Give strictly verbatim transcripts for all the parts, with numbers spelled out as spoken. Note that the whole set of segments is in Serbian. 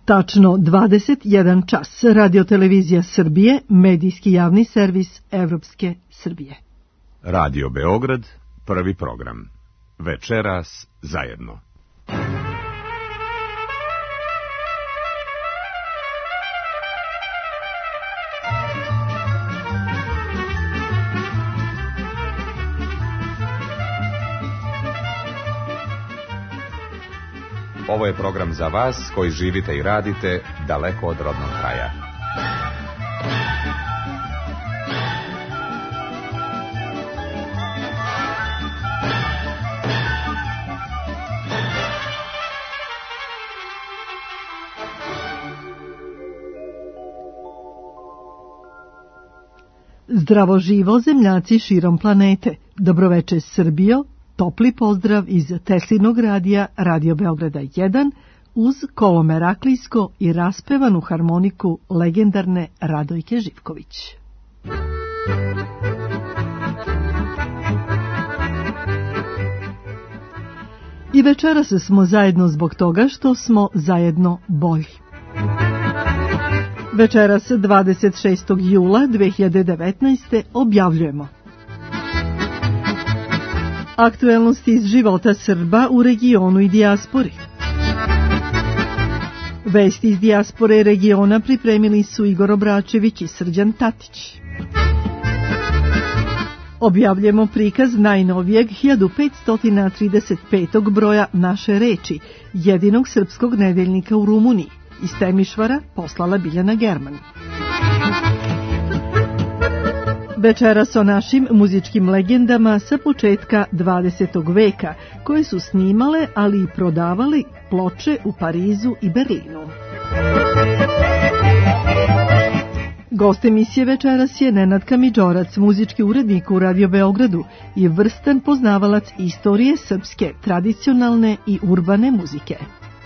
Tačno dvadeset jedan čas. Radio-televizija Srbije, medijski javni servis Evropske Srbije. Radio Beograd, prvi program. Večeras zajedno. Ovo je program za vas koji živite i radite daleko od rodnog kraja. Zdravo živo zemljaci širom planete. Dobroveče Srbijo. Topli pozdrav iz Teslinog radija Radio Beograda jedan uz kolo Meraklijsko i raspevanu harmoniku legendarne Radojke Živković. I večeras smo zajedno zbog toga što smo zajedno bolji. Večeras dvadeset šestog jula dve hiljade devetnaeste. objavljujemo aktuelnosti iz života Srba u regionu i dijaspori. Vesti iz dijaspore regiona pripremili su Igor Obračević i Srđan Tatić. Objavljujemo prikaz najnovijeg hiljadu petsto trideset petog broja Naše reči, jedinog srpskog nedeljnika u Rumuniji. Iz Temišvara poslala Biljana German. Večeras o našim muzičkim legendama sa početka dvadesetog veka, koje su snimale, ali i prodavali ploče u Parizu i Berlinu. Gost emisije večeras je Nenad Kamidžorac, muzički urednik u Radio Beogradu i vrstan poznavalac istorije srpske, tradicionalne i urbane muzike.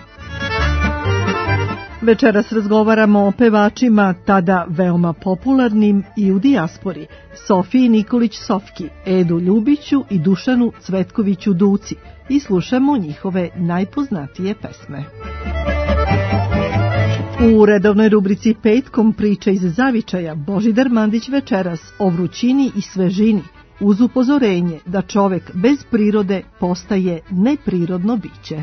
Večeras razgovaramo o pevačima tada veoma popularnim i u dijaspori, Sofiji Nikolić Sofki, Edu Ljubiću i Dušanu Cvetkoviću Duci, i slušamo njihove najpoznatije pesme. U redovnoj rubrici Petkom priče iz zavičaja Božidar Mandić večeras o vrućini i svežini, uz upozorenje da čovek bez prirode postaje neprirodno biće.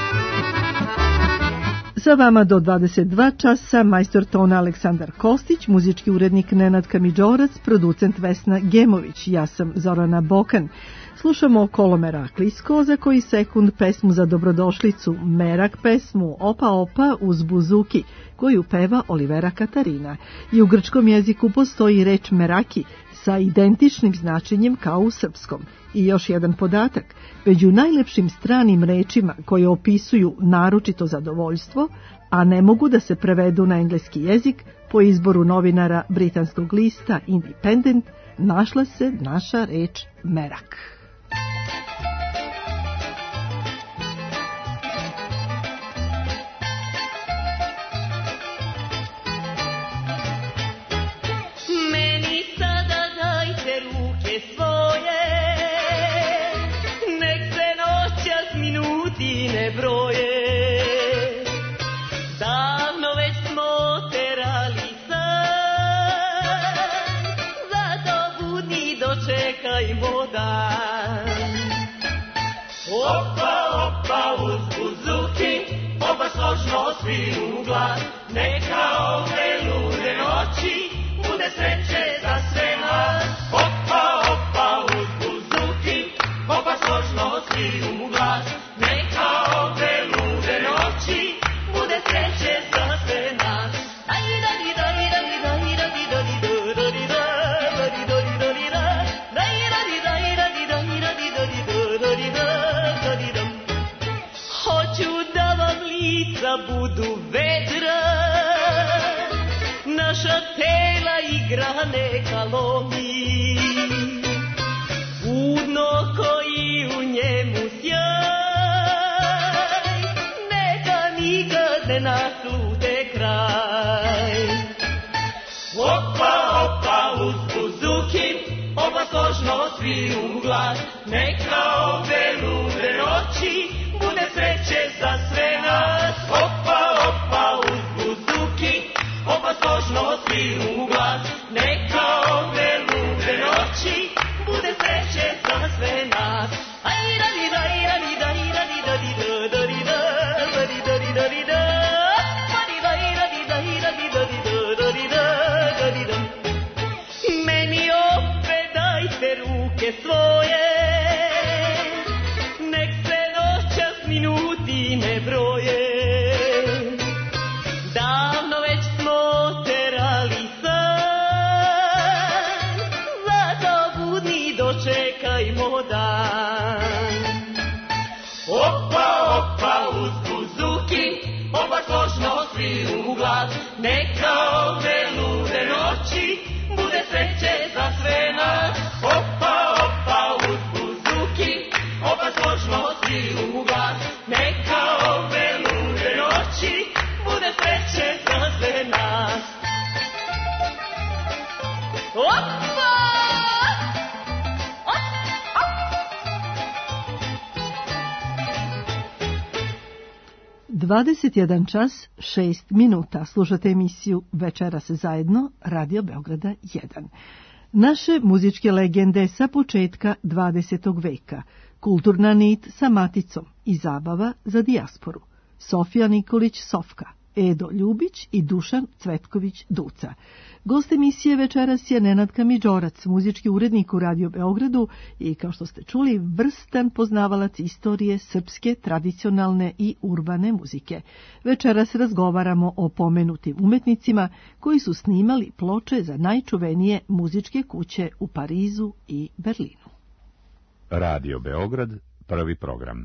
Sa vama do dvadeset dva časa majstor tona Aleksandar Kostić, muzički urednik Nenad Kamidžorac, producent Vesna Gemović, ja sam Zorana Bokan. Slušamo kolo Meraklijsko, za koji sekund pesmu za dobrodošlicu, Merak pesmu Opa Opa uz buzuki, koju peva Olivera Katarina. I u grčkom jeziku postoji reč Meraki sa identičnim značenjem kao u srpskom. I još jedan podatak, među najlepšim stranim rečima koje opisuju naročito zadovoljstvo, a ne mogu da se prevedu na engleski jezik, po izboru novinara britanskog lista Independent, našla se naša reč merak. Svi u glas, neka ove lude noći bude sreće za sve nas. Opa, opa, uz buzuki, opa složno svi u glas, neka ove lude noći bude sreće za sve nas. Hoću da vam lica budu vedra, naša tela igra neka lomi, budno koji u njemu sjaj, neka nikad ne naslude kraj. Opa, opa, uz buzuki, opa složno svi u glas, neka ove lude noći bude sreće za sve nas. Opa, opa, uz dvadeset jedan čas šest minuta. Slušate emisiju Večeras zajedno, Radio Beograda jedan. Naše muzičke legende sa početka dvadesetog veka, kulturna nit sa maticom i zabava za dijasporu. Sofija Nikolić Sofka, Edo Ljubić i Dušan Cvetković Duca. Gost emisije večeras je Nenad Kamidžorac, muzički urednik u Radio Beogradu i, kao što ste čuli, vrstan poznavalac istorije srpske, tradicionalne i urbane muzike. Večeras razgovaramo o pomenutim umetnicima koji su snimali ploče za najčuvenije muzičke kuće u Parizu i Berlinu. Radio Beograd, prvi program.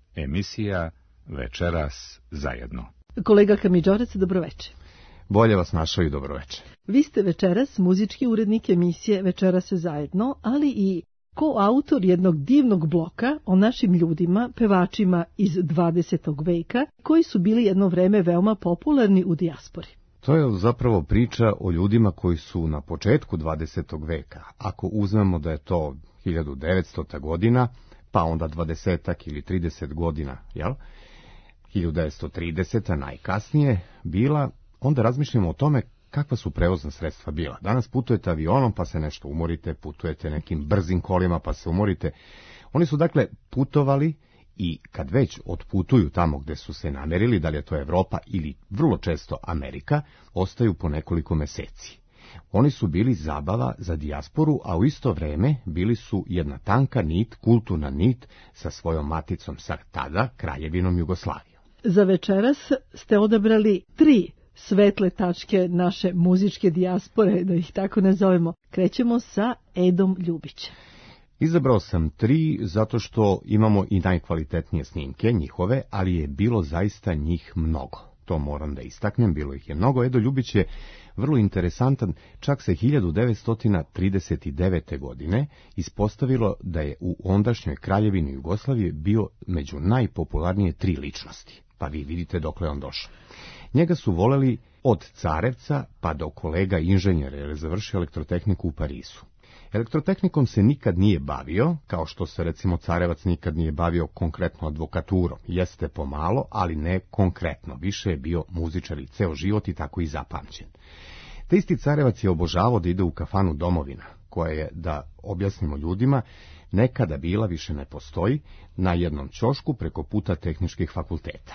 Emisija Večeras zajedno. Kolega Kamidžorac, dobroveče. Bolje vas našao i dobroveče. Vi ste večeras muzički urednik emisije Večeras zajedno, ali i koautor jednog divnog bloka o našim ljudima, pevačima iz dvadesetog veka, koji su bili jedno vreme veoma popularni u dijaspori. To je zapravo priča o ljudima koji su na početku dvadesetog veka. Ako uzmemo da je to hiljadu devetstota godina, pa onda dvadesetak ili trideset godina, jel? hiljadu devetsto trideseta najkasnije bila, onda razmišljamo o tome kakva su prevozna sredstva bila. Danas putujete avionom pa se nešto umorite, putujete nekim brzim kolima pa se umorite. Oni su dakle putovali i kad već otputuju tamo gde su se namerili, da li je to Evropa ili vrlo često Amerika, ostaju po nekoliko meseci. Oni su bili zabava za dijasporu, a u isto vreme bili su jedna tanka nit, kulturna nit sa svojom maticom sa tada Kraljevinom Jugoslavijom. Za večeras ste odabrali tri svetle tačke naše muzičke dijaspore, da ih tako nazovemo. Krećemo sa Edom Ljubićem. Izabrao sam tri zato što imamo i najkvalitetnije snimke njihove, ali je bilo zaista njih mnogo. To moram da istaknem, bilo ih je mnogo. Edo Ljubić je vrlo interesantan, čak se hiljadu devetsto trideset devete. godine ispostavilo da je u ondašnjoj Kraljevini Jugoslavije bio među najpopularnije tri ličnosti. Pa vi vidite dokle on došao. Njega su voleli od Carevca pa do kolega inženjera, jer je završio elektrotehniku u Parizu. Elektrotehnikom se nikad nije bavio, kao što se recimo Carevac nikad nije bavio konkretno advokaturom. Jeste pomalo, ali ne konkretno. Više je bio muzičar i ceo život i tako i zapamćen. Te isti Carevac je obožavao da ide u kafanu Domovina, koja je, da objasnimo ljudima, nekada bila, više ne postoji, na jednom ćošku preko puta tehničkih fakulteta.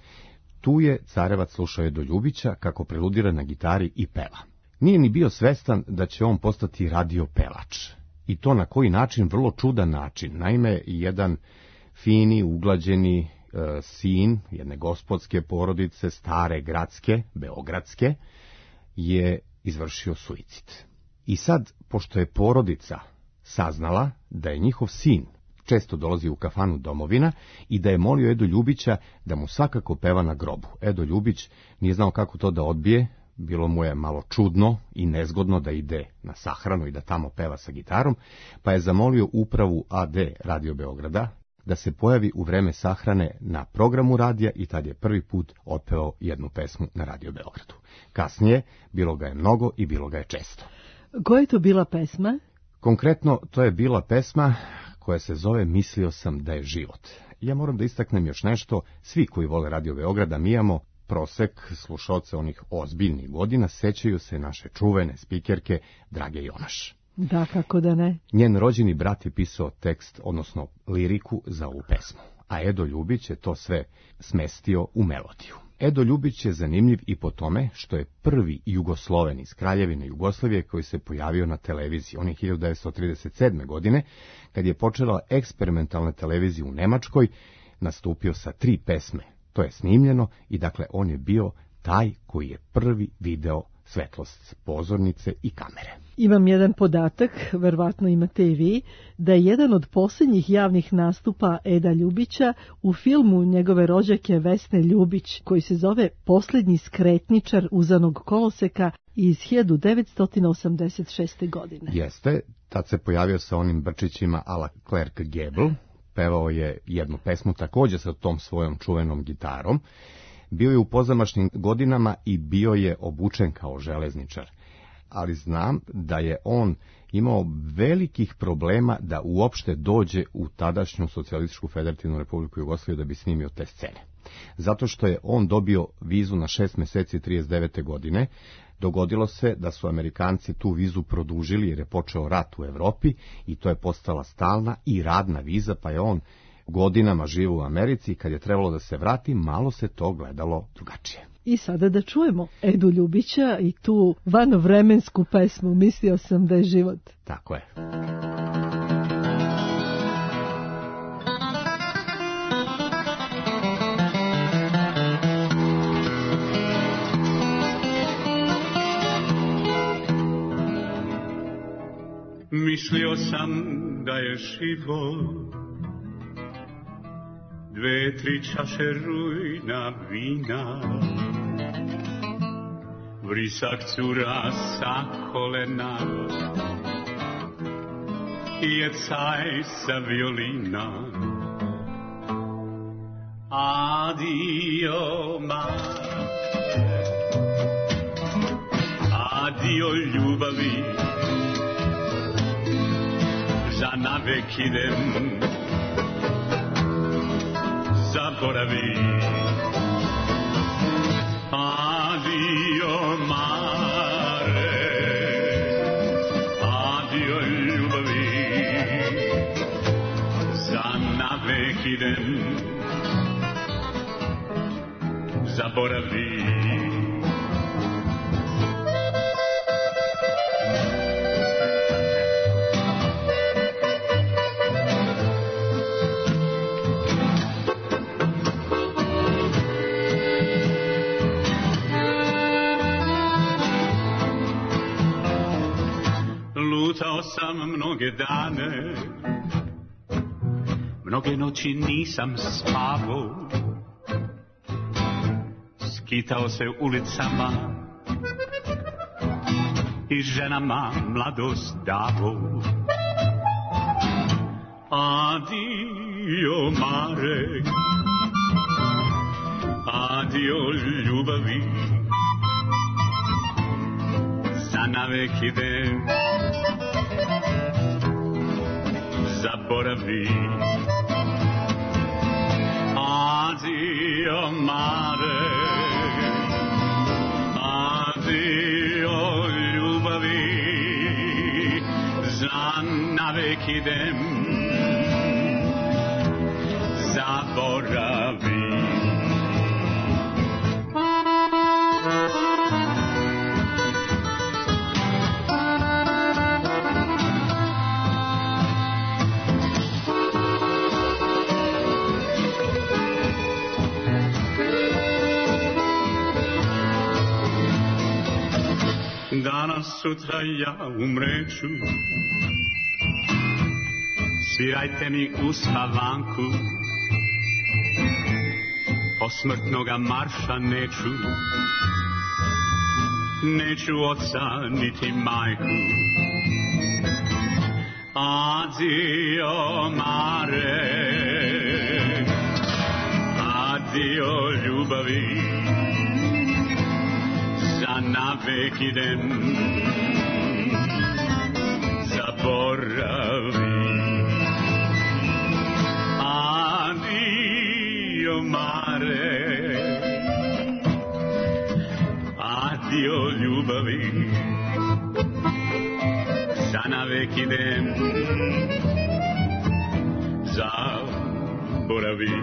Tu je Carevac slušao Edo Ljubića kako preludira na gitari i peva. Nije ni bio svestan da će on postati radio pevač. I to na koji način? Vrlo čudan način. Naime, jedan fini, uglađeni e, sin jedne gospodske porodice, stare gradske, beogradske, je izvršio suicid. I sad, pošto je porodica saznala da je njihov sin često dolazi u kafanu Domovina i da je molio Edo Ljubića da mu svakako peva na grobu. Edo Ljubić nije znao kako to da odbije, bilo mu je malo čudno i nezgodno da ide na sahranu i da tamo peva sa gitarom, pa je zamolio upravu A D Radio Beograda da se pojavi u vreme sahrane na programu radija i tad je prvi put otpevao jednu pesmu na Radio Beogradu. Kasnije bilo ga je mnogo i bilo ga je često. Koja je to bila pesma? Konkretno, to je bila pesma koja se zove Mislio sam da je život. Ja moram da istaknem još nešto, svi koji vole Radio Beograda, mi imamo prosek slušalce onih ozbiljnih godina, sećaju se naše čuvene spikerke Drage Jonaš. Da, kako da ne. Njen rođeni brat je pisao tekst, odnosno liriku za ovu pesmu, a Edo Ljubić je to sve smestio u melodiju. Edo Ljubić je zanimljiv i po tome što je prvi Jugosloven iz Kraljevine Jugoslavije koji se pojavio na televiziji. On je hiljadu devetsto trideset sedme. godine, kad je počela eksperimentalna televizija u Nemačkoj, nastupio sa tri pesme. To je snimljeno i dakle on je bio taj koji je prvi video svetlost pozornice i kamere. Imam jedan podatak, verovatno imate i vi, da je jedan od posljednjih javnih nastupa Eda Ljubića u filmu njegove rođake Vesne Ljubić, koji se zove Posljednji skretničar uzanog koloseka iz hiljadu devetsto osamdeset šeste. godine. Jeste, tad se pojavio sa onim brčićima a la Clark Gable, pevao je jednu pesmu također sa tom svojom čuvenom gitarom. Bio je u pozamašnim godinama i bio je obučen kao železničar. Ali znam da je on imao velikih problema da uopšte dođe u tadašnju Socijalističku federativnu Republiku Jugoslaviju da bi snimio te scene. zato što je on dobio vizu na šest meseci trideset devete. godine. Dogodilo se da su Amerikanci tu vizu produžili jer je počeo rat u Evropi i to je postala stalna i radna viza, pa je on godinama živio u Americi i kad je trebalo da se vrati, malo se to gledalo drugačije. I sada da čujemo Edu Ljubića i tu vanovremensku pesmu Mislio sam da je život. Tako je. Mislio sam da je život dve, tri čaše rujna vina, vrisak cura sa kolena, jecaj sa violina. Adio mare, adio ljubavi, za navek idem, zaboravi. Adio mare, adio ljubavi, za navek idem, zaboravi. Lutao sam mnoge dane, mnoge noći nisam spavao, skitao se ulicama i ženama mladost davo. Adio mare, adio ljubavi, za navek idem, zaboravi. Adio mare, adio ljubavi, za navek idem, zaboravi. Danas, sutra ja umreću, svirajte mi u spavanku, posmrtnoga marša neću, neću oca niti majku. Adio mare, adio ljubavi, za navek idem, zaboravi. Adio mare, adio ljubavi, za navek idem, zaboravi.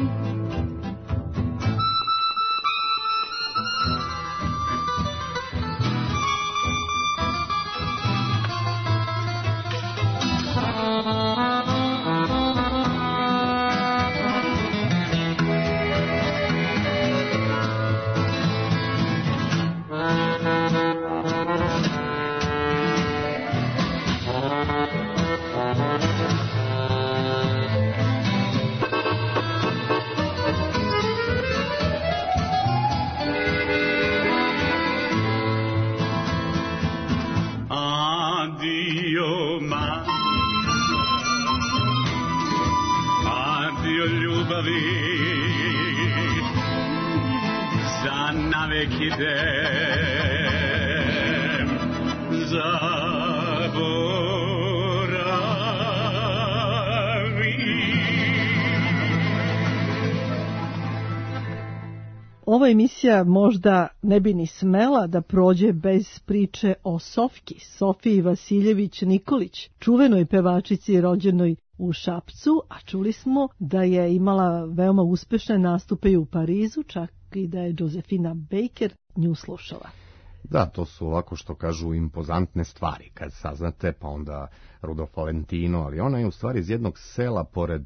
Za navek idem, zaboravi. ova emisija možda ne bi ni smela da prođe bez priče o Sofki, Sofiji Vasiljević Nikolić, čuvenoj pevačici rođenoj u Šapcu, a čuli smo da je imala veoma uspešne nastupe i u Parizu, čak i da je Josefina Baker nju slušala. Da, to su ovako što kažu impozantne stvari, kad saznate, pa onda Rudolf Valentino, ali ona je u stvari iz jednog sela pored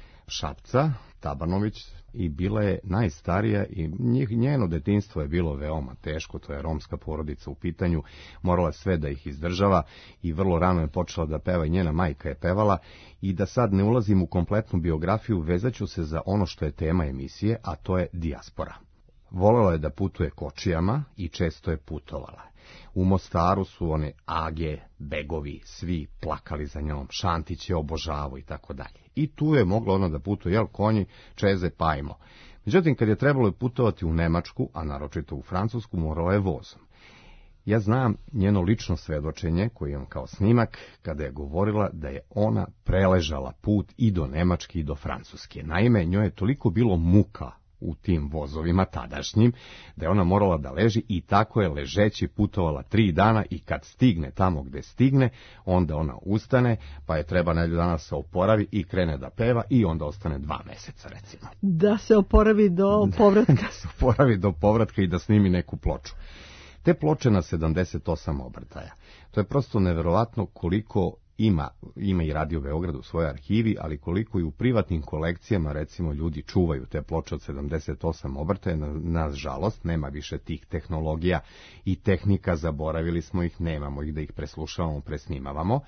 Šapca, Tabanović, i bila je najstarija i njeno detinjstvo je bilo veoma teško, to je romska porodica u pitanju, morala sve da ih izdržava i vrlo rano je počela da peva i njena majka je pevala i da sad ne ulazim u kompletnu biografiju, vezaću se za ono što je tema emisije, a to je dijaspora. Volela je da putuje kočijama i često je putovala. U Mostaru su one age, begovi, svi plakali za njom, Šantić je obožavao i tako dalje. I tu je mogla ona da putuje, jel, konji, čeze, pajmo. Međutim, kad je trebalo putovati u Nemačku, a naročito u Francusku, morala je vozom. Ja znam njeno lično svedočenje, koje imam kao snimak, kada je govorila da je ona preležala put i do Nemačke i do Francuske. Naime, njoj je toliko bilo muka u tim vozovima tadašnjim, da je ona morala da leži i tako je ležeći putovala tri dana i kad stigne tamo gde stigne, onda ona ustane, pa je treba nedelju dana se oporavi i krene da peva i onda ostane dva meseca, recimo. Da se oporavi do povratka. Da se oporavi do povratka i da snimi neku ploču. Te ploče na sedamdeset osam obrtaja. To je prosto neverovatno koliko ima, ima i Radio Beograd u svojoj arhivi, ali koliko i u privatnim kolekcijama, recimo, ljudi čuvaju te ploče od sedamdeset osam obrtaja. Na, na žalost, nema više tih tehnologija i tehnika, zaboravili smo ih, nemamo ih da ih preslušavamo, presnimavamo,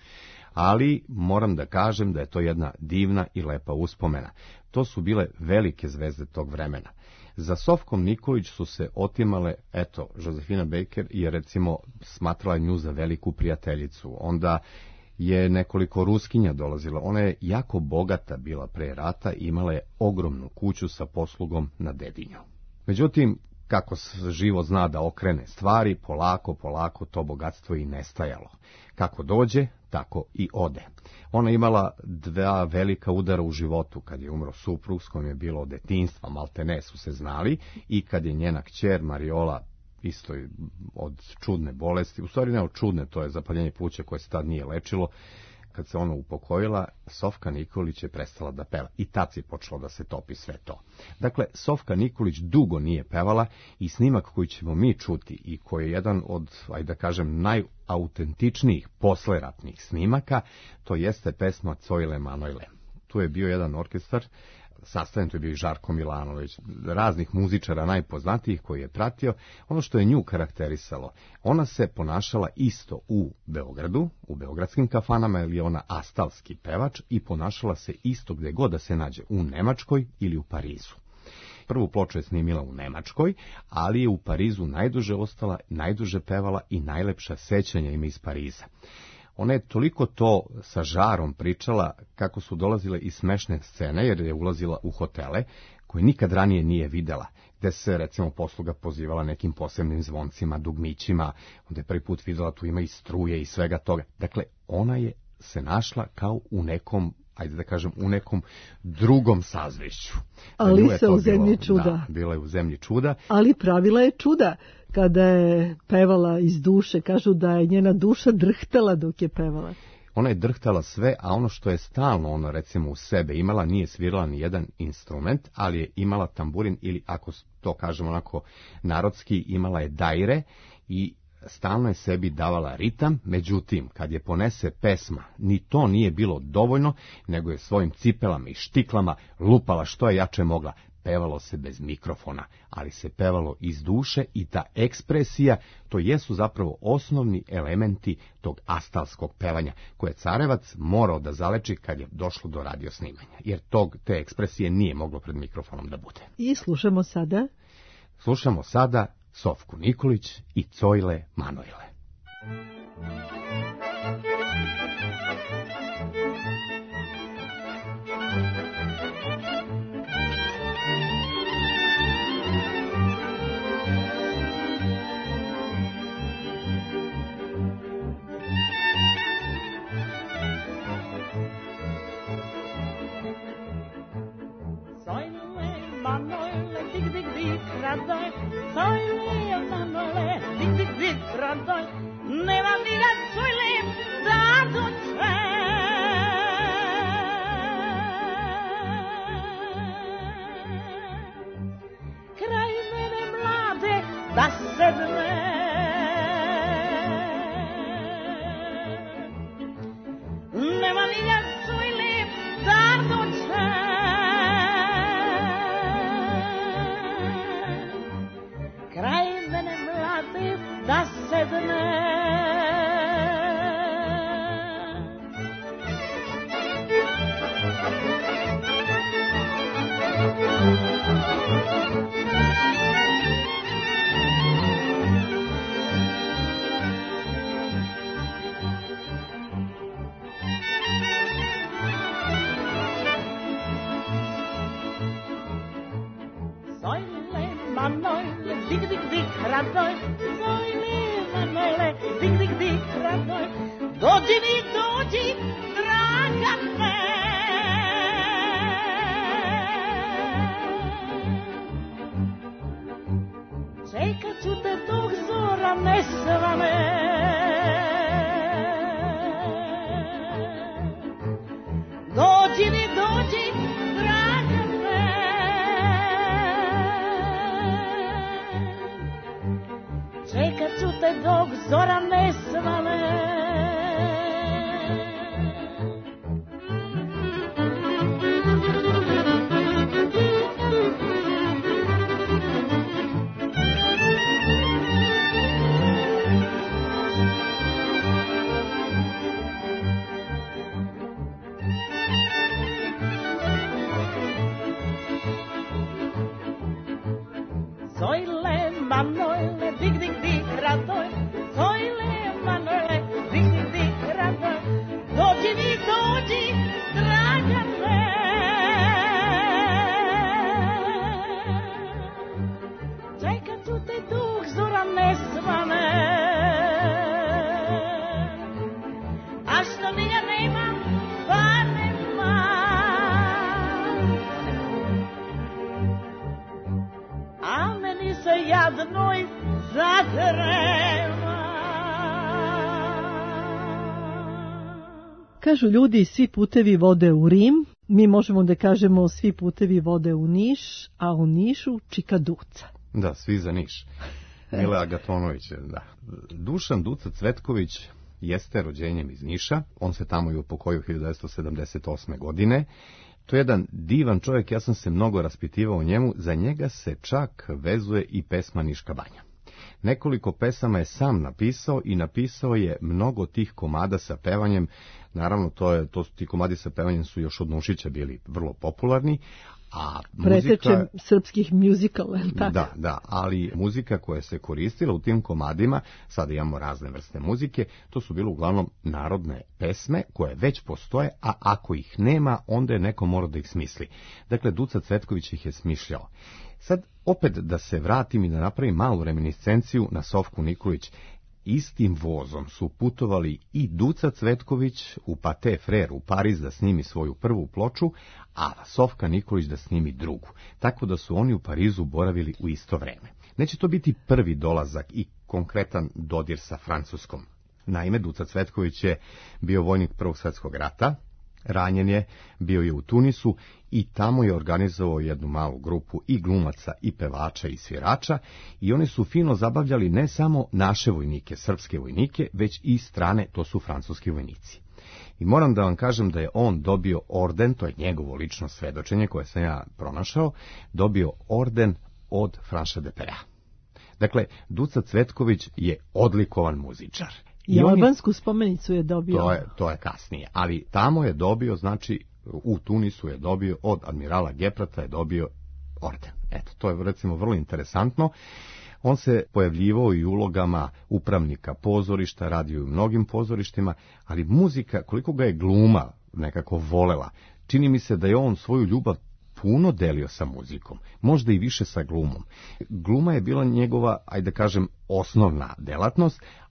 ali moram da kažem da je to jedna divna i lepa uspomena. To su bile velike zvezde tog vremena. Za Sofkom Nikolić su se otimale, eto, Josefina Baker je, recimo, smatrala nju za veliku prijateljicu, onda je nekoliko Ruskinja dolazila. Ona je jako bogata bila pre rata i imala je ogromnu kuću sa poslugom na Dedinju. Međutim, kako život zna da okrene stvari, polako, polako to bogatstvo i nestajalo. Kako dođe, tako i ode. Ona imala dva velika udara u životu, kad je umro suprug s kojim je bilo od detinjstva, maltene su se znali, i kad je njena kćer Mariola, isto od čudne bolesti, u stvari ne od čudne, to je zapaljenje pluća koje se tad nije lečilo, kad se ona upokojila, Sofka Nikolić je prestala da peva i tad je počelo da se topi sve to. Dakle, Sofka Nikolić dugo nije pevala i snimak koji ćemo mi čuti i koji je jedan od, ajde da kažem, najautentičnijih posleratnih snimaka, to jeste pesma Cojle Manojle. Tu je bio jedan orkestar, sastavljen, tu je bio i Žarko Milanović, raznih muzičara najpoznatijih koji je pratio. Ono što je nju karakterisalo, ona se ponašala isto u Beogradu, u beogradskim kafanama, jer je ona astalski pevač, i ponašala se isto gde god da se nađe, u Nemačkoj ili u Parizu. Prvu ploču je snimila u Nemačkoj, ali je u Parizu najduže ostala, najduže pevala i najlepša sećanja ima iz Pariza. Ona je toliko to sa žarom pričala kako su dolazile i smešne scene, jer je ulazila u hotele koje nikad ranije nije videla, gde se, recimo, posluga pozivala nekim posebnim zvoncima, dugmićima, onda je prvi put videla tu ima i struje i svega toga. Dakle, ona je se našla kao u nekom, ajde da kažem, u nekom drugom sazvešću. Ali se u zemlji čuda. Da, bila je u zemlji čuda. Ali pravila je čuda. Kada je pevala iz duše, kažu da je njena duša drhtala dok je pevala. Ona je drhtala sve, a ono što je stalno ona, recimo, u sebe imala, nije svirala ni jedan instrument, ali je imala tamburin, ili ako to kažemo onako narodski, imala je dajre i stalno je sebi davala ritam. Međutim, kad je ponese pesma, ni to nije bilo dovoljno, nego je svojim cipelama i štiklama lupala što je jače mogla. Pevalo se bez mikrofona, ali se pevalo iz duše i ta ekspresija, to jesu zapravo osnovni elementi tog astalskog pevanja, koje Carevac morao da zaleči kad je došlo do radio snimanja, jer tog, te ekspresije nije moglo pred mikrofonom da bude. I slušamo sada? Slušamo sada Sofku Nikolić i Cojle Manojle. Manojle, dig, dig, dig. dik radoj, sojle manole, dik dik dik radoj, nema mira sojle da dođe. Kraj mene mlade da sedne, nema mira sojle da dođe. Kraj mene mlade da sedne. Sojle manole, dik dik dik radoj, sojle manole, dik dik dik radoj, dođi mi dođi, draga me. Čekat ću te dok zora ne svane. Dođi mi dođi, draga me. Čekat ću te dok zora ne svane. Sojle manole, dik dik dik radoj, sojle manole, dik dik dik radoj, dođi mi dođi, draga me. Čekat ću te dok zora ne svane. A što mi ja nemam, pa nema. A meni se jadnoj zatrema. Kažu ljudi, svi putevi vode u Rim, mi možemo da kažemo svi putevi vode u Niš, a u Nišu čika Duca. Da, svi za Niš. Mile Agatonović, da. Dušan Duca Cvetković jeste rođenjem iz Niša, on se tamo i upokojio hiljadu devetsto sedamdeset osme. godine. To je jedan divan čovjek, ja sam se mnogo raspitivao o njemu, za njega se čak vezuje i pesma Niška banja. Nekoliko pesama je sam napisao i napisao je mnogo tih komada sa pevanjem, naravno to je, to, ti komadi sa pevanjem su još od Nušića bili vrlo popularni, a Pretečem muzika, srpskih muzikala, tako? Da, da, ali muzika koja se koristila u tim komadima, sada imamo razne vrste muzike, to su bile uglavnom narodne pesme koje već postoje, a ako ih nema, onda je neko mora da ih smisli. Dakle, Duca Cvetković ih je smišljao. Sad, opet da se vratim i da napravim malu reminiscenciju na Sofku Nikolić. Istim vozom su putovali i Duca Cvetković u Pate Frere u Pariz da snimi svoju prvu ploču, a Sofka Nikolić da snimi drugu. Tako da su oni u Parizu boravili u isto vreme. Neće to biti prvi dolazak i konkretan dodir sa Francuskom. Naime, Duca Cvetković je bio vojnik Prvog svjetskog rata, ranjen je, bio je u Tunisu i tamo je organizovao jednu malu grupu i glumaca, i pevača, i svirača, i oni su fino zabavljali ne samo naše vojnike, srpske vojnike, već i strane, to su francuski vojnici. I moram da vam kažem da je on dobio orden, to je njegovo lično svedočenje koje sam ja pronašao, dobio orden od Franša de Pera. Dakle, Duca Cvetković je odlikovan muzičar. I albansku spomenicu je dobio. To je, to je kasnije, ali tamo je dobio, znači u Tunisu je dobio od admirala Geprata je dobio orden. Eto, to je recimo vrlo interesantno. On se pojavljivao i u ulogama upravnika pozorišta, radio u mnogim pozorištima, ali muzika, koliko ga je gluma nekako volela, čini mi se da je on svoju ljubav puno delio sa muzikom, možda i više sa glumom. Gluma je bila njegova, ajde da kažem, osnovna delatnost,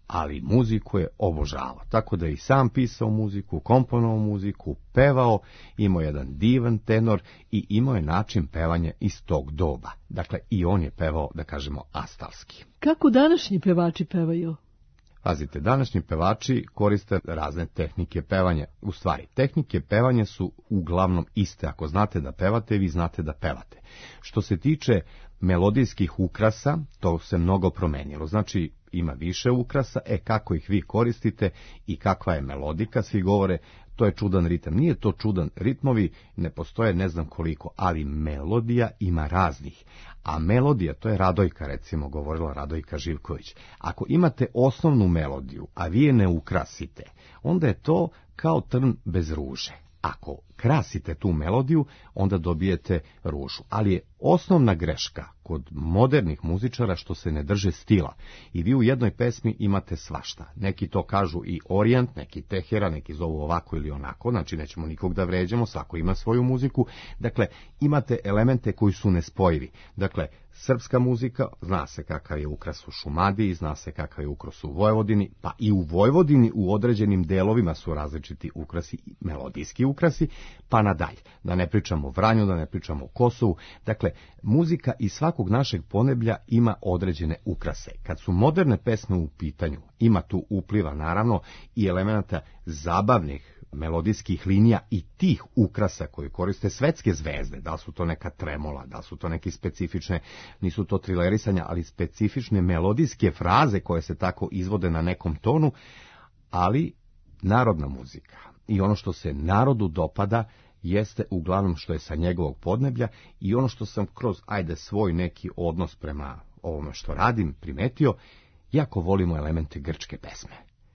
ali muziku je obožavao. Tako da je i sam pisao muziku, komponovao muziku, pevao, imao jedan divan tenor i imao je način pevanja iz tog doba. Dakle, i on je pevao, da kažemo, astalski. Kako današnji pevači pevaju? Pazite, današnji pevači koriste razne tehnike pevanja. U stvari, tehnike pevanja su uglavnom iste. Ako znate da pevate, vi znate da pevate. Što se tiče melodijskih ukrasa, to se mnogo promenilo. Znači, ima više ukrasa, e kako ih vi koristite i kakva je melodika, svi govore, to je čudan ritam. Nije to čudan, ritmovi ne postoje ne znam koliko, ali melodija ima raznih. A melodija, to je Radojka, recimo, govorila Radojka Živković. Ako imate osnovnu melodiju, a vi je ne ukrasite, onda je to kao trn bez ruže. Ako krasite tu melodiju, onda dobijete ružu. Ali je osnovna greška kod modernih muzičara što se ne drže stila. I vi u jednoj pesmi imate svašta. Neki to kažu i orijent, neki tehera, neki zovu ovako ili onako. Znači nećemo nikog da vređamo, svako ima svoju muziku. Dakle, imate elemente koji su nespojivi. Dakle, srpska muzika, zna se kakav je ukras u Šumadiji, zna se kakav je ukras u Vojvodini, pa i u Vojvodini u određenim delovima su različiti ukrasi, melodijski ukrasi, pa nadalje. Da ne pričamo o Vranju, da ne pričamo o Kosovu. Dakle, muzika iz svakog našeg poneblja ima određene ukrase. Kad su moderne pesme u pitanju, ima tu upliva naravno i elemenata zabavnih melodijskih linija i tih ukrasa koji koriste svetske zvezde, da li su to neka tremola, da li su to neke specifične, nisu to trilerisanja, ali specifične melodijske fraze koje se tako izvode na nekom tonu, ali narodna muzika i ono što se narodu dopada jeste uglavnom što je sa njegovog podneblja i ono što sam kroz, ajde, svoj neki odnos prema ovome što radim primetio, jako volimo elemente grčke pesme.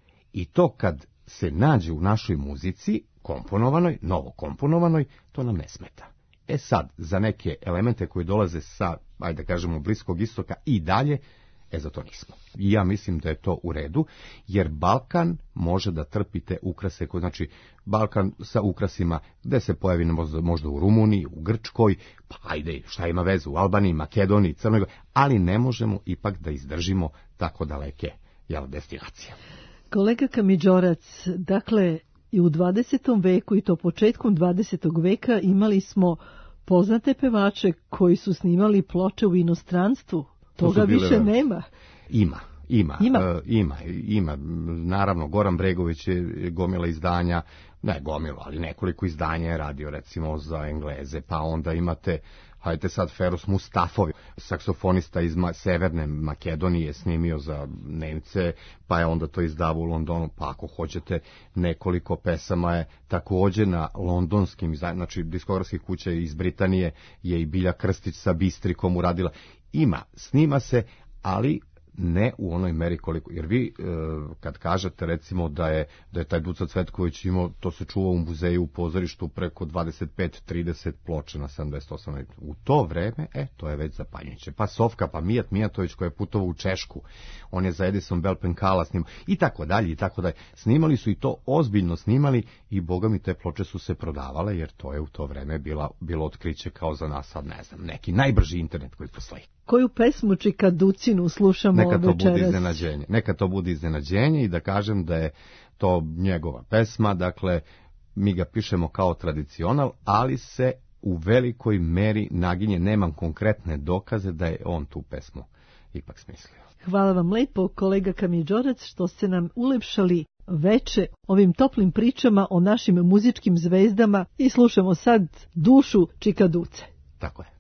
I to kad se nađe u našoj muzici, komponovanoj, novo komponovanoj, to nam ne smeta. E sad, za neke elemente koji dolaze sa, ajde kažemo, Bliskog istoka i dalje, e za to nismo. I ja mislim da je to u redu, jer Balkan može da trpi te ukrase, koji, znači Balkan sa ukrasima gde se pojavi možda, možda u Rumuniji, u Grčkoj, pa ajde, šta ima veze, u Albaniji, Makedoniji, Crnoj Gori, ali ne možemo ipak da izdržimo tako daleke jel, destinacije. Kolega Kamidžorac, dakle, i u dvadesetom veku i to početkom dvadesetog veka imali smo poznate pevače koji su snimali ploče u inostranstvu. Toga to više bile... nema. Ima, ima, ima. Uh, ima, ima. Naravno, Goran Bregović je gomila izdanja, ne gomilo, ali nekoliko izdanja je radio recimo za Engleze, pa onda imate, hajte sad, Feroz Mustafov, saksofonista iz Ma- Severne Makedonije, snimio za Nemce, pa je onda to izdavao u Londonu, pa ako hoćete nekoliko pesama je također na londonskim, znači diskografskih kuća iz Britanije je i Bilja Krstić sa Bistrikom uradila. Ima, snima se, ali ne u onoj meri koliko, jer vi e, kad kažete recimo da je da je taj Duca Cvetković imao, to se čuva u muzeju u pozorištu preko dvadeset pet trideset ploča na sedamdeset osam, u to vreme, e, to je već zapanjujuće. Pa Sofka, pa Mijat Mijatović koji je putovao u Češku, on je za Edison Belpenkala snimao, i tako dalje, i tako dalje. Snimali su i to ozbiljno snimali i boga mi te ploče su se prodavale, jer to je u to vreme bila, bilo otkriće kao za nas, sad ne znam, neki najbrži internet koji postoji. Koju pesmu Čika Ducinu slušamo Neka to večeras? bude iznenađenje. Neka to bude iznenađenje i da kažem da je to njegova pesma, dakle mi ga pišemo kao tradicional, ali se u velikoj meri naginje, nemam konkretne dokaze da je on tu pesmu ipak smislio. Hvala vam lepo, kolega Kamidžorac, što ste nam ulepšali veče ovim toplim pričama o našim muzičkim zvezdama i slušamo sad dušu Čika Duce. Tako je.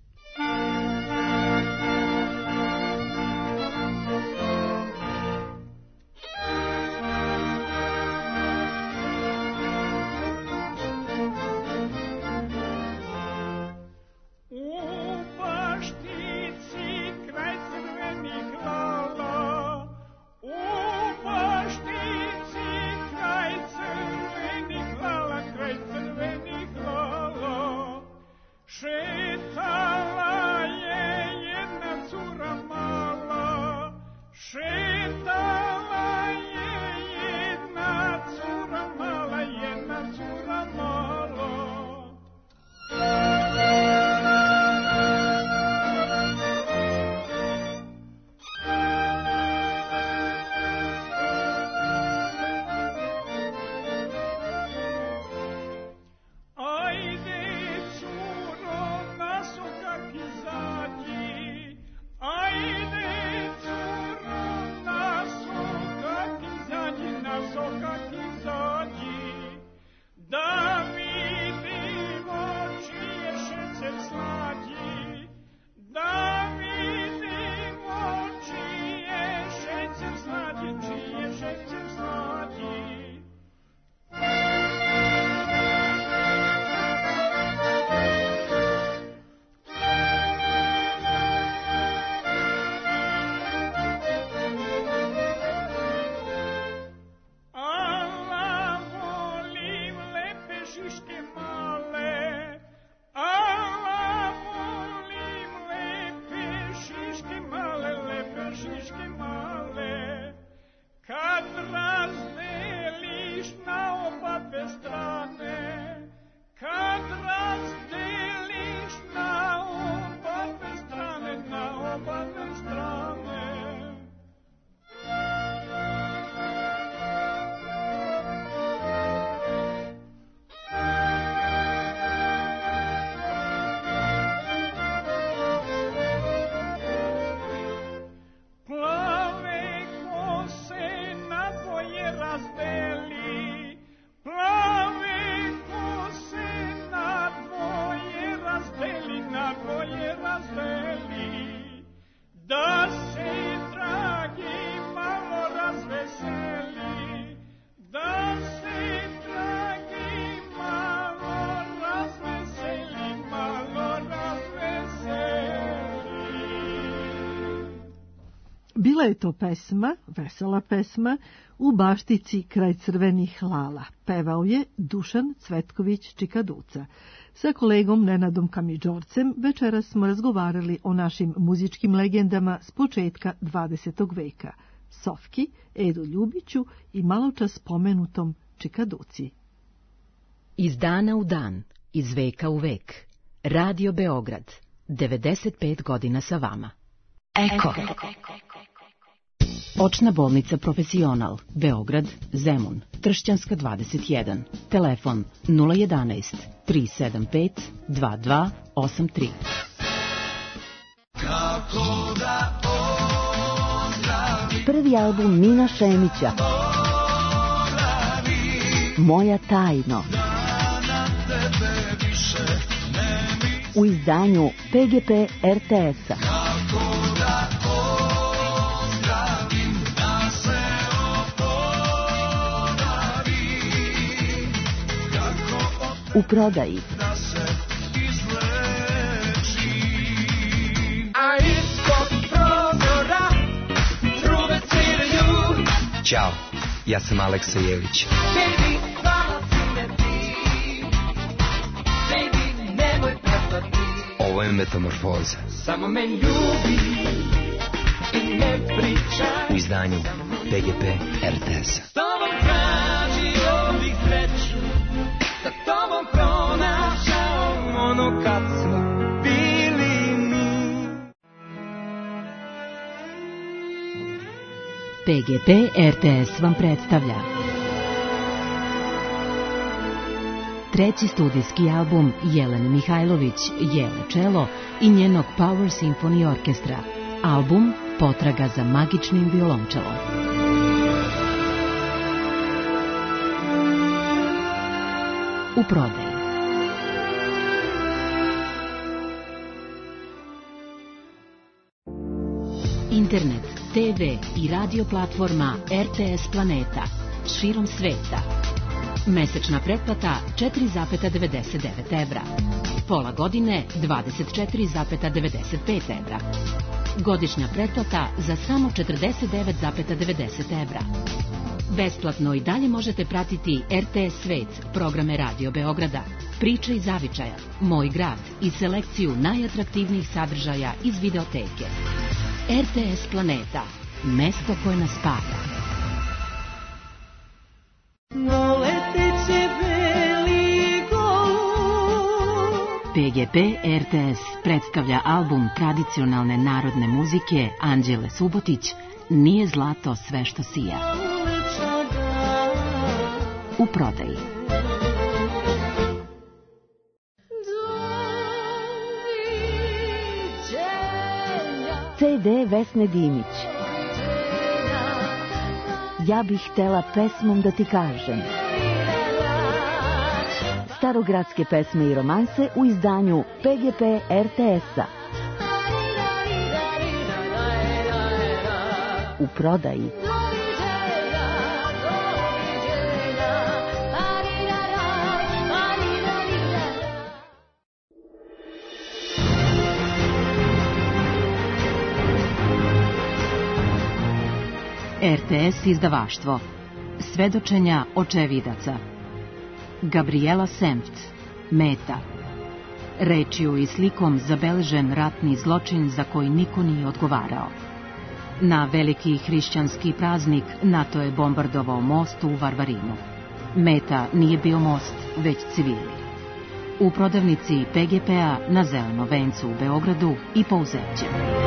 Šeta Bila je to pesma, vesela pesma, U baštici kraj crvenih lala. Pevao je Dušan Cvetković Čikaduca. Sa kolegom Nenadom Kamidžorcem večeras smo razgovarali o našim muzičkim legendama s početka dvadesetog veka. Sofki, Edu Ljubiću i maločas spomenutom Čikaduci. Iz dana u dan, iz veka u vek. Radio Beograd, devedeset pet godina sa vama. Eko. Očna bolnica Profesional, Beograd, Zemun, Tršćanska dvadeset jedan. Telefon nula jedanaest, tri sedam pet, dva dva osam tri. Prvi album Mina Šemića, Moja tajno, u izdanju P G P R T S-a. U prodaji. Ćao, ja sam Aleksa Jelić. Ovo je Metamorfoza. Samo me ljubi i ne pričaj. U izdanju P G P R T S-a. S tobom tražio bih sreću, sa tobom pronašao ono kad smo bili mi. P G P R T S vam predstavlja treći studijski album Jelene Mihajlović, Jele Čelo i njenog Power Symphony Orkestra. Album Potraga za magičnim violončelom. U prodaji. Internet, T V i radio platforma R T S Planeta širom sveta. Mesečna pretplata četiri zarez devedeset devet evra. Pola godine dvadeset četiri zarez devedeset pet evra. Godišnja pretplata za samo četrdeset devet zarez devedeset evra. Besplatno i dalje možete pratiti R T S Svet, programe Radio Beograda, Priče iz zavičaja, Moj grad i selekciju najatraktivnijih sadržaja iz videoteke. R T S Planeta, mesto koje nas spaja. P G P R T S predstavlja album tradicionalne narodne muzike Anđele Subotić Nije zlato sve što sija. U prodaji. C D Vesne Dimić. Ja bih htela pesmom da ti kažem. Starogradske pesme i romanse u izdanju P G P R T S-a. U prodaji. R T S izdavaštvo. Svedočenja očevidaca. Gabriela Semft, Meta. Rečju i slikom zabeležen ratni zločin za koji niko nije odgovarao. Na veliki hrišćanski praznik NATO je bombardovao most u Varvarinu. Meta nije bio most, već civili. U prodavnici P G P-a na Zelenom vencu u Beogradu i Pouzeće.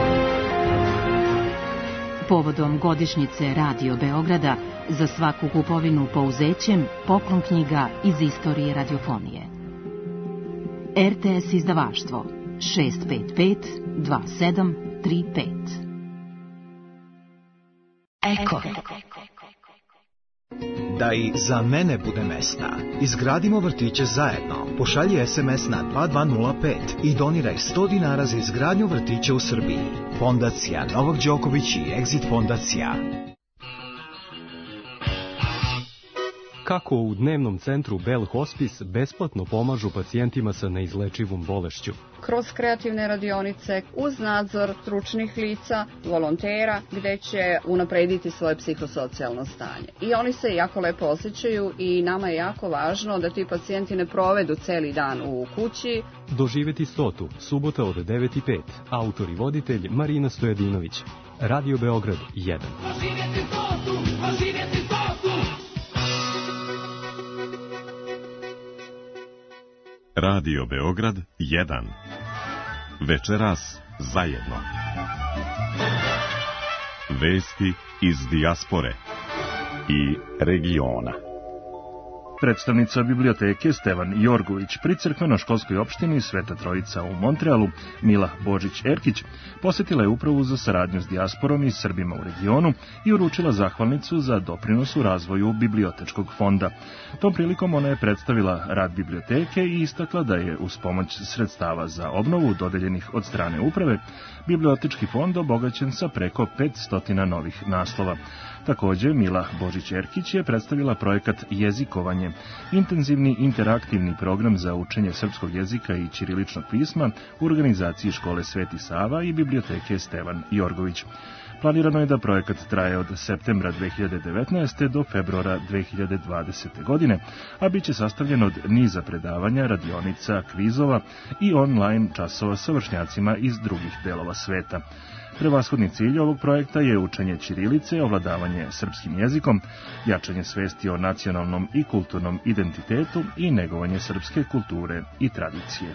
Povodom godišnjice Radio Beograda za svaku kupovinu Pouzećem poklon knjiga iz istorije radiofonije. R T S izdavaštvo šest pet pet dva sedam tri pet. Eko. Da i za mene bude mesta. Izgradimo vrtiće zajedno. Pošalji es em es na dva dva nula pet i doniraj sto dinara za izgradnju vrtića u Srbiji. Fondacija Novak Đoković i Exit Fondacija. kako u dnevnom centru Bell Hospice besplatno pomažu pacijentima sa neizlečivom bolešću. Kroz kreativne radionice, uz nadzor stručnih lica, volontera, gde će unaprediti svoje psihosocijalno stanje. I oni se jako lepo osjećaju i nama je jako važno da ti pacijenti ne provedu celi dan u kući. Doživeti stotu, subota od devet i pet. Autor i voditelj Marina Stojadinović. Radio Beograd jedan. Doživjeti stotu, doživjeti stotu. Radio Beograd jedan. Večeras zajedno. Vesti iz dijaspore i regiona. Predstavnica biblioteke Stevan Jorgović pri crkveno-školskoj opštini Sveta Trojica u Montrealu, Mila Božić-Erkić, posjetila je upravu za saradnju s dijasporom i Srbima u regionu i uručila zahvalnicu za doprinos u razvoju bibliotečkog fonda. Tom prilikom ona je predstavila rad biblioteke i istakla da je uz pomoć sredstava za obnovu dodeljenih od strane uprave, bibliotečki fond obogaćen sa preko petsto novih naslova. Također, Mila Božić-Erkić je predstavila projekat Jezikovanje, intenzivni interaktivni program za učenje srpskog jezika i ćiriličnog pisma u organizaciji škole Sveti Sava i biblioteke Stevan Jorgović. Planirano je da projekat traje od septembra dve hiljade devetnaeste. do februara dve hiljade dvadesete. godine, a bit će sastavljen od niza predavanja, radionica, kvizova i online časova sa vršnjacima iz drugih delova sveta. Prevashodni cilj ovog projekta je učenje ćirilice, ovladavanje srpskim jezikom, jačanje svesti o nacionalnom i kulturnom identitetu i negovanje srpske kulture i tradicije.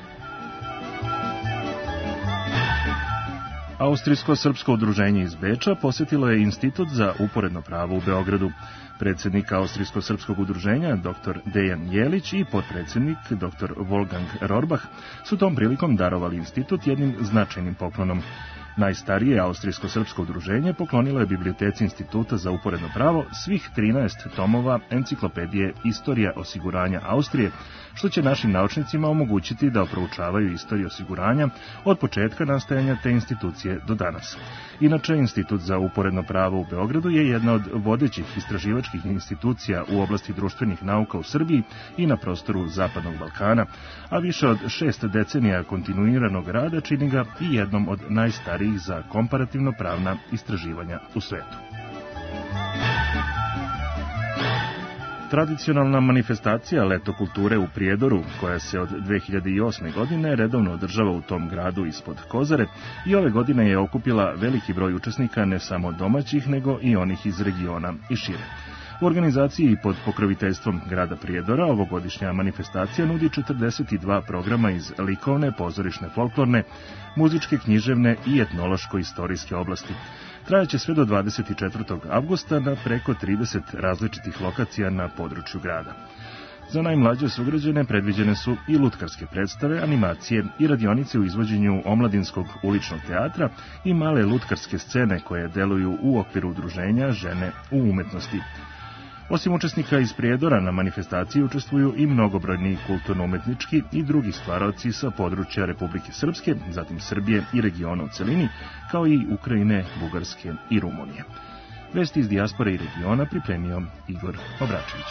Austrijsko-srpsko udruženje iz Beča posjetilo je Institut za uporedno pravo u Beogradu. Predsjednik Austrijsko-srpskog udruženja dr Dejan Jelić i potpredsjednik dr Wolfgang Rohrbach su tom prilikom darovali institut jednim značajnim poklonom. Najstarije austrijsko-srpsko udruženje poklonilo je biblioteci Instituta za uporedno pravo svih trinaest tomova enciklopedije Istorija osiguranja Austrije, što će našim naučnicima omogućiti da proučavaju istoriju osiguranja od početka nastajanja te institucije do danas. Inače, Institut za uporedno pravo u Beogradu je jedna od vodećih istraživačkih institucija u oblasti društvenih nauka u Srbiji i na prostoru Zapadnog Balkana, a više od šest decenija kontinuiranog rada čini ga i jednom od najstarijih za komparativno pravna istraživanja u svetu. Tradicionalna manifestacija Leto kulture u Prijedoru, koja se od dve hiljade osme. godine redovno održava u tom gradu ispod Kozare, i ove godine je okupila veliki broj učesnika ne samo domaćih, nego i onih iz regiona i šire. U organizaciji pod pokroviteljstvom grada Prijedora ovogodišnja manifestacija nudi četrdeset dva programa iz likovne, pozorišne, folklorne, muzičke, književne i etnološko-istorijske oblasti. Trajaće sve do dvadeset četvrtog avgusta na preko trideset različitih lokacija na području grada. Za najmlađe sugrađane predviđene su i lutkarske predstave, animacije i radionice u izvođenju omladinskog uličnog teatra i male lutkarske scene koje deluju u okviru udruženja Žene u umetnosti. Osim učesnika iz Prijedora, na manifestaciji učestvuju i mnogobrojni kulturno-umetnički i drugi stvaraoci sa područja Republike Srpske, zatim Srbije i regiona u celini, kao i Ukrajine, Bugarske i Rumunije. Vesti iz dijaspore i regiona pripremio Igor Obračević.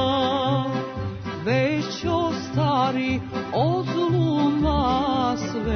Od luna sve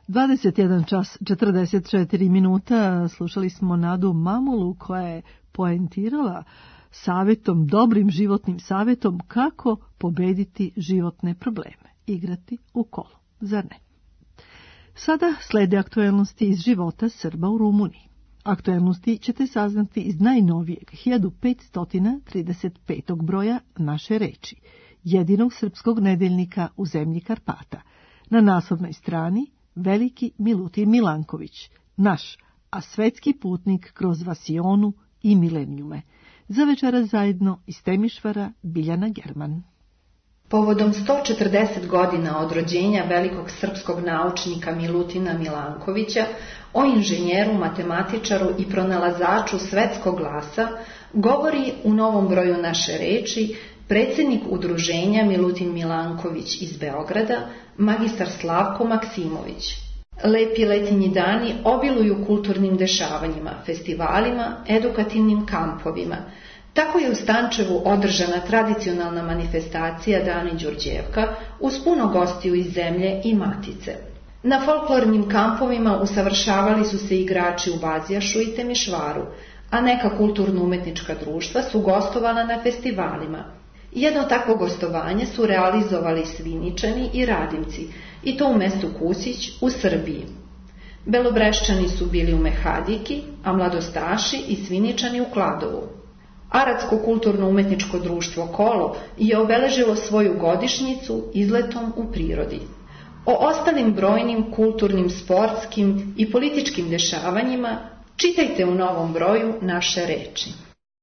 dvadeset jedan čas četrdeset četiri minuta slušali smo Nadu Mamulu koja je poentirala savjetom, dobrim životnim savjetom kako pobediti životne probleme, igrati u kolo, zar ne? Sada slede aktuelnosti iz života Srba u Rumuniji. Aktuelnosti ćete saznati iz najnovijeg hiljadu petsto trideset petog broja Naše reči, jedinog srpskog nedeljnika u zemlji Karpata. Na naslovnoj strani veliki Milutin Milanković, naš, a svetski putnik kroz Vasionu i milenijume. Za večera zajedno iz Temišvara Biljana German. Povodom sto četrdeset godina od rođenja velikog srpskog naučnika Milutina Milankovića, o inženjeru, matematičaru i pronalazaču svetskog glasa, govori u novom broju Naše reči predsjednik udruženja Milutin Milanković iz Beograda, magistar Slavko Maksimović. Lepi letinji dani obiluju kulturnim dešavanjima, festivalima, edukativnim kampovima. Tako je u Stančevu održana tradicionalna manifestacija Dani Đurđevka uz puno gostiju iz zemlje i matice. Na folklornim kampovima usavršavali su se igrači u Bazijašu i Temišvaru, a neka kulturno-umetnička društva su gostovala na festivalima. Jedno takvo gostovanje su realizovali Sviničani i Radimci, i to u mestu Kusić u Srbiji. Belobreščani su bili u Mehadiki, a Mladostaši i Sviničani u Kladovu. Aradsko kulturno-umetničko društvo Kolo je obeležilo svoju godišnjicu izletom u prirodi. O ostalim brojnim kulturnim, sportskim i političkim dešavanjima čitajte u novom broju Naše reči.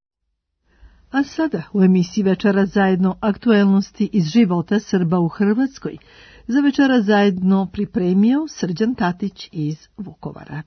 A sada u emisiji Večera zajedno aktuelnosti iz života Srba u Hrvatskoj. Za Večera zajedno pripremio Srđan Tatić iz Vukovara.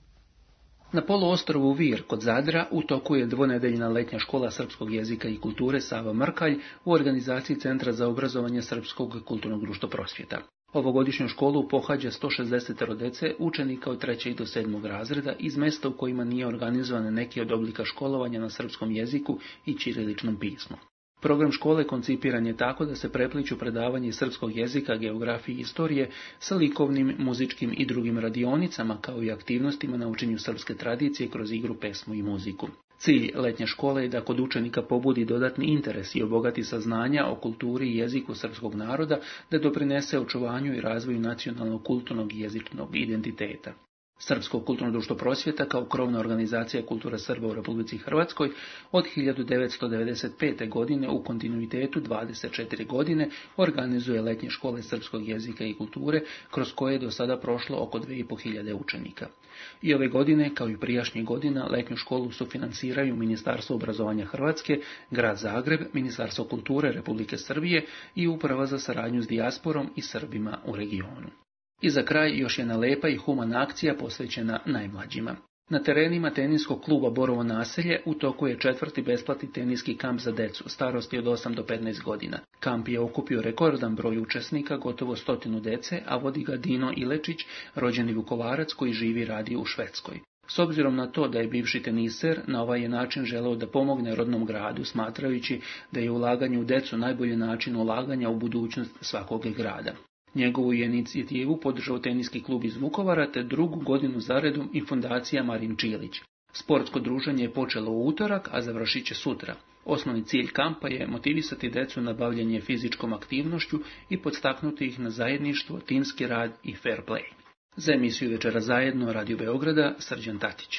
Na poluostrvu Vir kod Zadra u toku je dvonedeljna letnja škola srpskog jezika i kulture Sava Mrkalj u organizaciji Centra za obrazovanje Srpskog kulturnog društva prosvjeta. Ovogodišnju školu pohađa sto šezdeset dece učenika od trećeg do sedmog razreda iz mesta u kojima nije organizovan neki od oblika školovanja na srpskom jeziku i ćiriličnom pismu. Program škole koncipiran je tako da se prepliću predavanje srpskog jezika, geografije i istorije sa likovnim, muzičkim i drugim radionicama kao i aktivnostima na učenju srpske tradicije kroz igru, pesmu i muziku. Cilj letnje škole je da kod učenika pobudi dodatni interes i obogati saznanja o kulturi i jeziku srpskog naroda, da doprinese očuvanju i razvoju nacionalnog, kulturnog i jezičnog identiteta. Srpsko kulturno društvo prosvjeta kao krovna organizacija kultura Srba u Republici Hrvatskoj od hiljadu devetsto devedeset pete. godine u kontinuitetu dvadeset četiri godine organizuje letnje škole srpskog jezika i kulture kroz koje je do sada prošlo oko dve i po hiljade učenika. I ove godine, kao i prijašnjih godina, letnju školu sufinansiraju Ministarstvo obrazovanja Hrvatske, Grad Zagreb, Ministarstvo kulture Republike Srbije i Uprava za saradnju s dijasporom i Srbima u regionu. I za kraj još jedna lepa i humana akcija posvećena najmlađima. Na terenima teniskog kluba Borovo naselje u toku je četvrti besplatni teniski kamp za decu starosti od osam do petnaest godina. Kamp je okupio rekordan broj učesnika, gotovo stotinu dece, a vodi ga Dino Ilečić, rođeni Vukovarac koji živi i radi u Švedskoj. S obzirom na to da je bivši teniser, na ovaj je način želeo da pomogne rodnom gradu, smatrajući da je ulaganje u decu najbolji način ulaganja u budućnost svakog grada. Njegovu je inicijativu podržao teniski klub iz Vukovara te drugu godinu zaredom i fundacija Marin Čilić. Sportsko druženje je počelo u utorak, a završit će sutra. Osnovni cilj kampa je motivisati decu na bavljanje fizičkom aktivnošću i podstaknuti ih na zajedništvo, timski rad i fair play. Za emisiju Večera zajedno Radio Beograda, Srđan Tatić.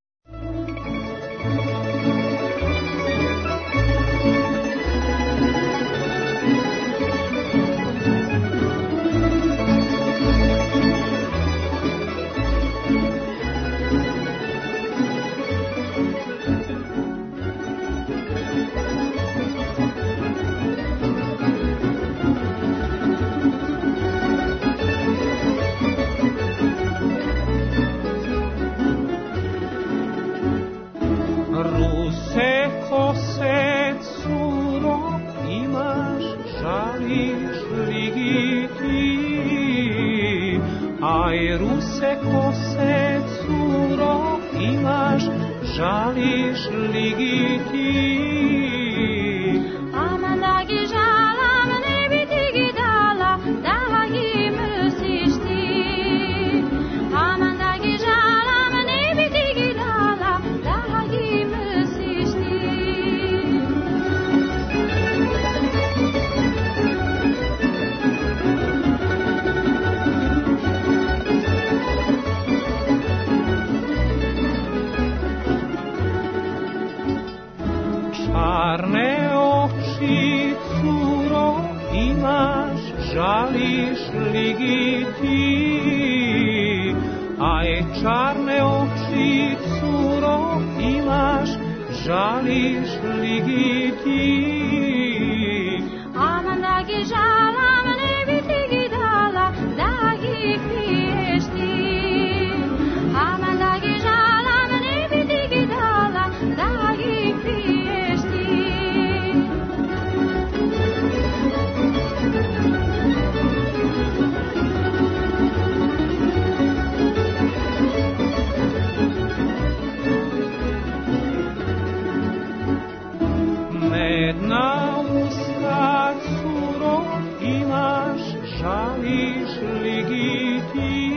Ruse kose, curo, imaš, žališ li ti? Aman da gi žalam, ne bi ti gi dala, da gi mrsiš ti. žališ li gi ti? Aj čarne oči, curo, imaš, žališ li gi ti? Aman da gi žalam, ne bi ti gi dala, da gi kriješ ti. Aman da gi žalam, ne bi ti gi dala, da gi kriješ ti. Medna usta, curo, imaš, žališ li gi ti?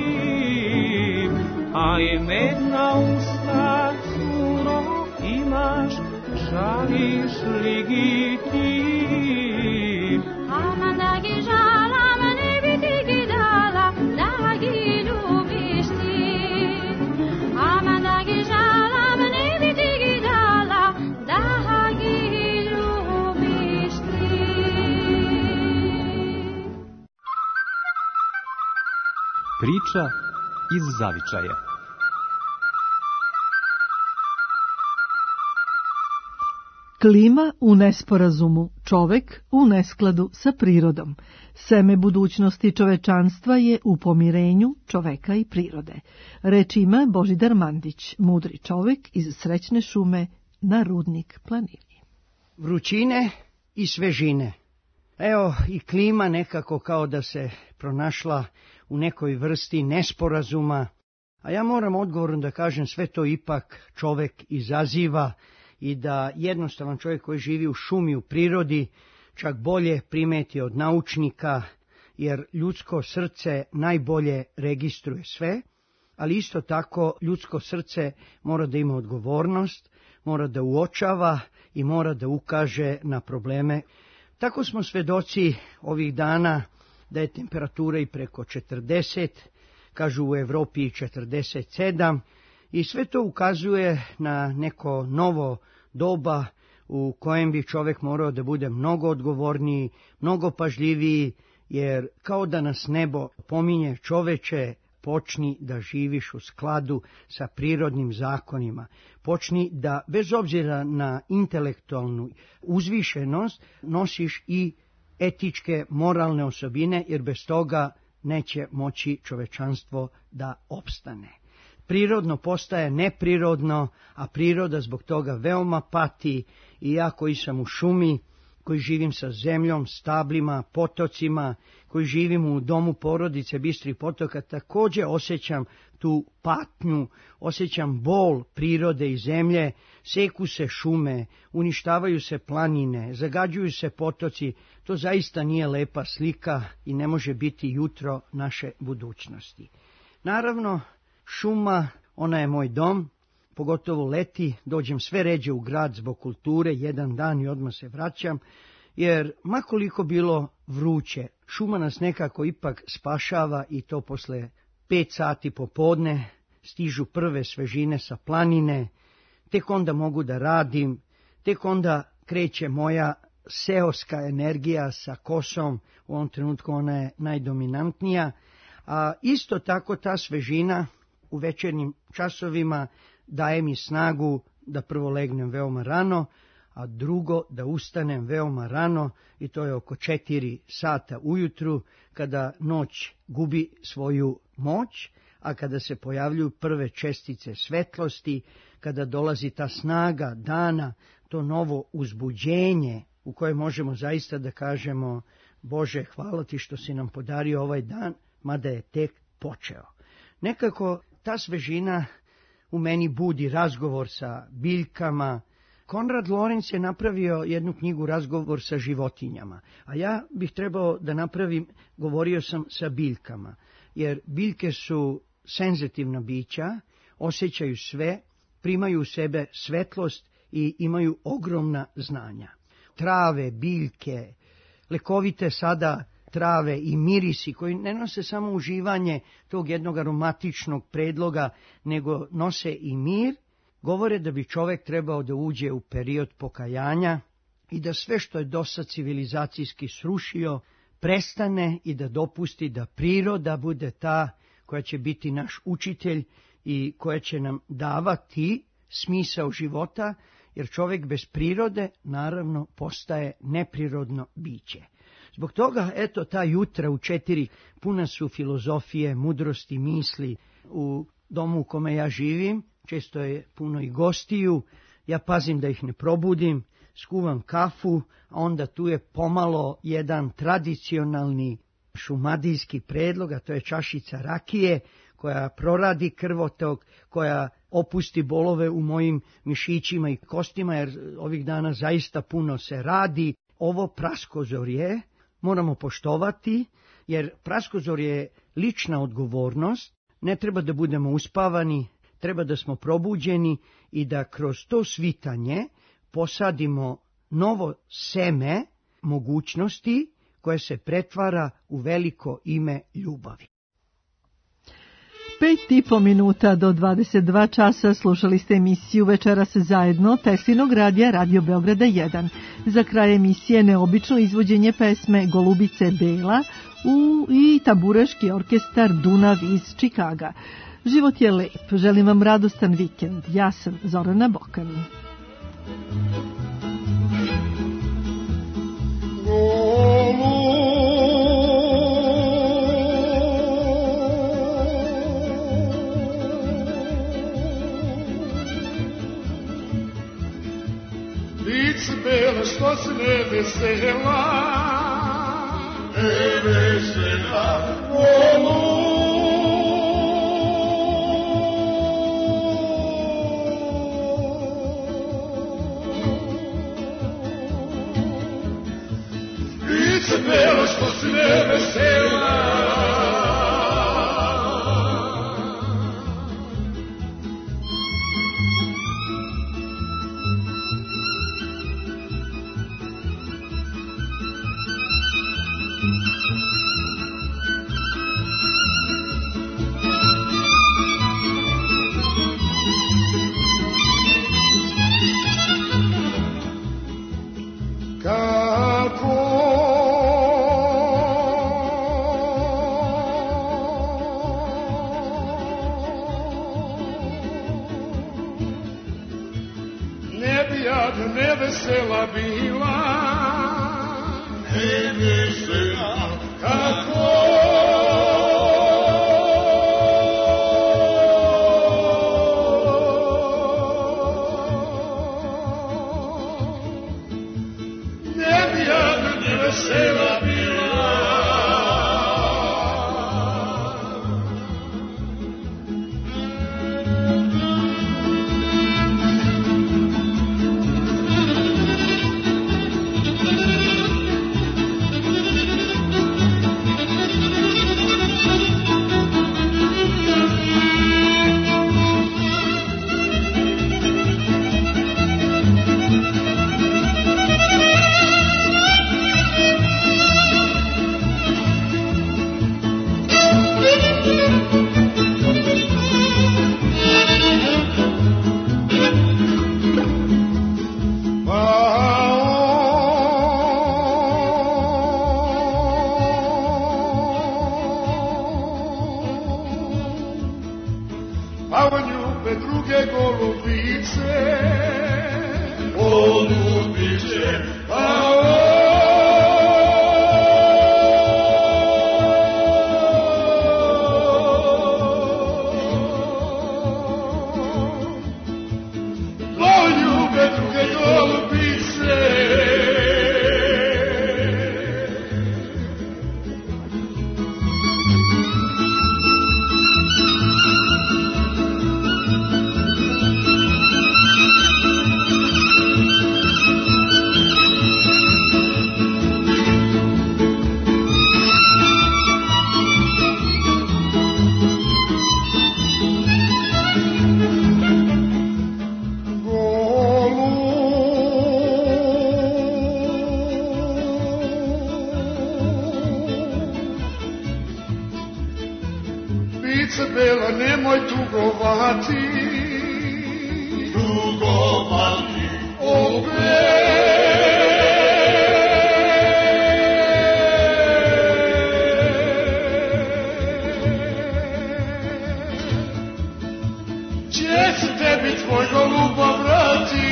Aj medna usta, curo, imaš, žališ li gi ti? Aman da gi žalam, ne bi ti gi dala, da gi ljubiš ti. Aman da gi žalam, ne bi ti gi dala, da gi ljubiš ti. Priča iz zavičaja. Klima u nesporazumu, čovek u neskladu sa prirodom. Seme budućnosti čovečanstva je u pomirenju čoveka i prirode. Reč ima Božidar Mandić, mudri čovek iz Srećne šume na Rudnik planini. Vrućine i svežine. Evo i klima nekako kao da se pronašla u nekoj vrsti nesporazuma, a ja moram odgovorno da kažem sve to ipak čovek izaziva i da jednostavan čovjek koji živi u šumi, u prirodi, čak bolje primeti od naučnika, jer ljudsko srce najbolje registruje sve, ali isto tako ljudsko srce mora da ima odgovornost, mora da uočava i mora da ukaže na probleme. Tako smo svedoci ovih dana da je temperatura i preko četrdeset, kažu u Evropi četrdeset sedam, i sve to ukazuje na neko novo doba u kojem bi čovjek morao da bude mnogo odgovorniji, mnogo pažljiviji, jer kao da nas nebo pominje: čoveče, počni da živiš u skladu sa prirodnim zakonima. Počni da, bez obzira na intelektualnu uzvišenost, nosiš i etičke, moralne osobine, jer bez toga neće moći čovečanstvo da opstane. Prirodno postaje neprirodno, a priroda zbog toga veoma pati, i ja koji sam u šumi, koji živim sa zemljom, stablima, potocima, koji živim u domu porodice Bistrih potoka, također osjećam tu patnju, osjećam bol prirode i zemlje. Seku se šume, uništavaju se planine, zagađuju se potoci. To zaista nije lepa slika i ne može biti jutro naše budućnosti. Naravno, šuma, ona je moj dom, pogotovo leti, dođem sve ređe u grad zbog kulture, jedan dan i odmah se vraćam, jer makoliko bilo vruće, šuma nas nekako ipak spašava, i to posle pet sati popodne stižu prve svežine sa planine, tek onda mogu da radim, tek onda kreće moja seoska energija sa kosom, u ovom trenutku ona je najdominantnija, a isto tako ta svežina u večernjim časovima daje mi snagu da prvo legnem veoma rano, a drugo da ustanem veoma rano, i to je oko četiri sata ujutru, kada noć gubi svoju moć, a kada se pojavljuju prve čestice svetlosti, kada dolazi ta snaga dana, to novo uzbuđenje u koje možemo zaista da kažemo: Bože, hvala ti što si nam podario ovaj dan, mada je tek počeo. Nekako ta svežina u meni budi razgovor sa biljkama. Konrad Lorenz je napravio jednu knjigu Razgovor sa životinjama, a ja bih trebao da napravim, govorio sam sa biljkama, jer biljke su senzitivna bića, osjećaju sve, primaju u sebe svetlost i imaju ogromna znanja. Trave, biljke, lekovite sada trave i mirisi koji ne nose samo uživanje tog jednog aromatičnog predloga, nego nose i mir, govore da bi čovjek trebao da uđe u period pokajanja i da sve što je dosad civilizacijski srušio prestane i da dopusti da priroda bude ta koja će biti naš učitelj i koja će nam davati smisao života, jer čovjek bez prirode naravno postaje neprirodno biće. Zbog toga, eto, ta jutra u četiri puna su filozofije, mudrosti, misli. U domu u kome ja živim često je puno i gostiju, ja pazim da ih ne probudim, skuvam kafu, a onda tu je pomalo jedan tradicionalni šumadijski predlog, a to je čašica rakije, koja proradi krvotok, koja opusti bolove u mojim mišićima i kostima, jer ovih dana zaista puno se radi. Ovo praskozorje moramo poštovati, jer praskozorje je lična odgovornost, ne treba da budemo uspavani, treba da smo probuđeni i da kroz to svitanje posadimo novo seme mogućnosti koje se pretvara u veliko ime ljubavi. Pet i po minuta do dvadeset dva časa slušali ste emisiju Večeras zajedno Teslinog radija Radio Beograda jedan. Za kraj emisije neobično izvođenje pesme Golubice Bela u i tamburaški orkestar Dunav iz Čikaga. Život je lep, želim vam radostan vikend. Ja sam Zorana Bokan. Lice bela što se ne vesela, ne vesela, volu. Lice bela što se ne vesela, nevesela bila, nevesela kako ne bi ja nevesela bila. Pa on ljube druge golubice, golubice, pa on ljube druge golubice. Lice bela, nemoj tugovati, tugovati, o Gdje ću tebi tvoj goluba vrati?